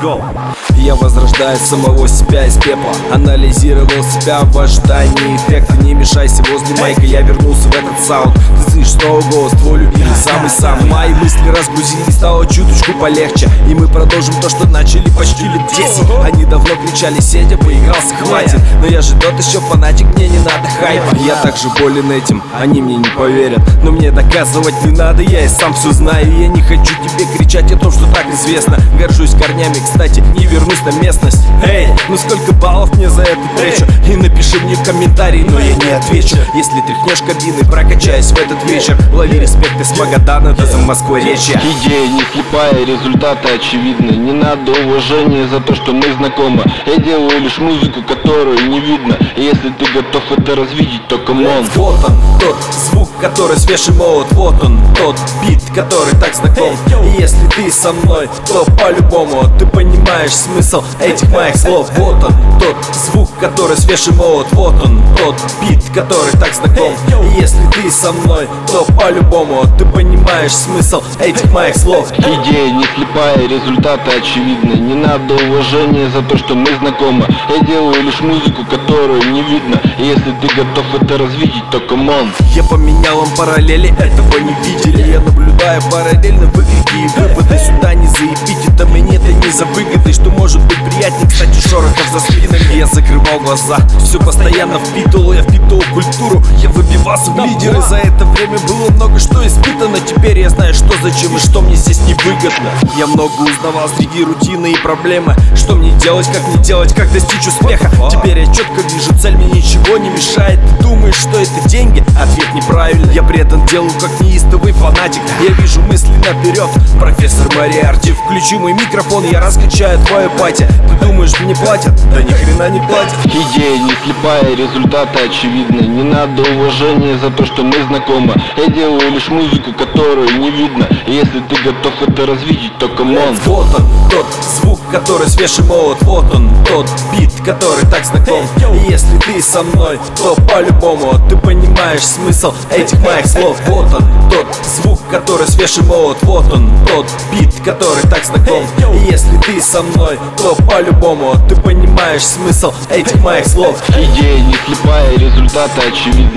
go. Я возрождаю самого себя из пепла, анализировал себя в ожидании эффекта. Не мешайся возле майка, я вернулся в этот саунд. Ты слышишь снова голос, твой любимый, самый-самый. Мои мысли разгрузились, стало чуточку полегче, и мы продолжим то, что начали почти лет 10. Они давно кричали: Сетя, поигрался, хватит. Но я же тот еще фанатик, мне не надо хайпа. Я также болен этим, они мне не поверят, но мне доказывать не надо, я и сам все знаю. Я не хочу тебе кричать о том, что так известно. Горжусь корнями, кстати, не вернусь на местность. Эй, ну сколько баллов мне за эту встречу? И напиши мне в комментарии, но я не отвечу. Если тряхнешь кабины, прокачаюсь в этот вечер. Лови респект из Магадана до Замоскворечья. Идея не слепая, результаты очевидны. Не надо уважения за то, что мы знакомы. Я делаю лишь музыку, которую не видно. И если ты готов это развидеть, то камон. Вот он, тот звук, который свежий молот. Вот он, тот бит, который так знаком. И если ты со мной, то по-любому ты понимаешь смысл этих моих слов. Вот он, тот звук, который свежий молот. Вот он, тот бит, который так знаком. И если ты со мной, то по-любому ты понимаешь смысл этих моих слов. Идея не слепая, результаты очевидны. Не надо уважения за то, что мы знакомы. Я делаю лишь музыку, которую не видно. И если ты готов это развидеть, то камон. Я поменял им параллели, этого не видели. Я наблюдаю параллельно выкрики и выпады. Сюда не заебить, это мне-то не за выгодой. Что может быть приятнее, кстати, шорохов за спинами. Я закрывал глаза, все постоянно впитывал. Я впитывал культуру, я выбивался в лидеры. За это время было много что испытано. Теперь я знаю, что зачем и что мне здесь невыгодно. Я много узнавал среди рутины и проблемы. Что мне делать, как достичь успеха. Теперь я четко вижу цель, мне ничего не мешает. Ты думаешь, что это деньги? Ответ неправильный. Я предан делу, как неистовый фанатик. Я вижу мысли наперед, профессор Мариарти. Включи мой микрофон, я раскачаю твою пати. Ты думаешь, мне платят? Да ни хрена не платят. Идея не слепая, результаты очевидны. Не надо уважения за то, что мы знакомы. Я делаю лишь музыку, которую не видно. И если ты готов это развидеть, то камон. Вот он, тот звук, который свежий молот. Вот он, тот бит, который так знаком. И если ты со мной, то по-любому ты понимаешь смысл этих моих слов. Вот он, тот звук, который свежий молот. Вот он, тот бит, который так знаком. И если ты со мной, то по-любому ты понимаешь смысл этих моих слов. Идея не слепая, результаты очевидны.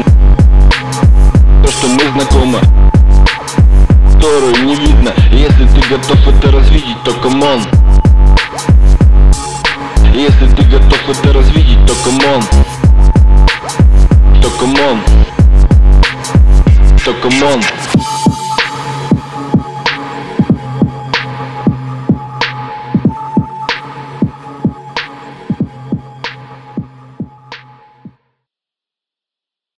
То, что мы знакомы, которую не видно. И если ты готов это развидеть, то камон. Если ты готов это развидеть, то камон. То камон. То камон.